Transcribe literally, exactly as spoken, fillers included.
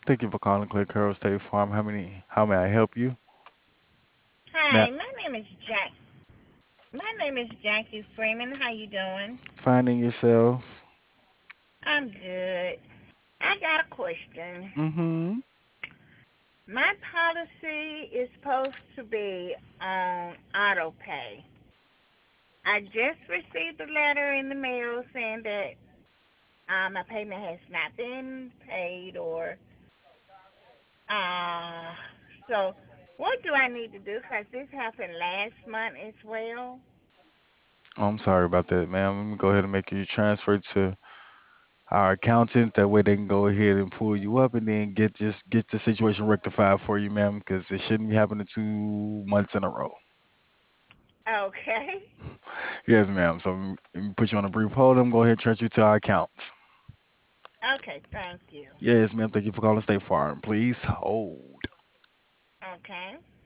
Thank you for calling Clay Carroll State Farm. How many? How may I help you? Hi, Matt, my name is Jack. My name is Jackie Freeman. How you doing? finding yourself. I'm good. I got a question. Mm-hmm. My policy is supposed to be on auto pay. I just received a letter in the mail saying that uh, my payment has not been paid, or uh, so what do I need to do? Because this happened last month as well. Oh, I'm sorry about that, ma'am. Let me go ahead and make you transfer to our accountant. That way they can go ahead and pull you up and then get just get the situation rectified for you, ma'am, because it shouldn't be happening two months in a row. Okay. Yes, ma'am. So let me put you on a brief hold. I'm going to go ahead and transfer you to our accounts. Okay, thank you. Yes, ma'am. Thank you for calling State Farm. Please hold. Okay.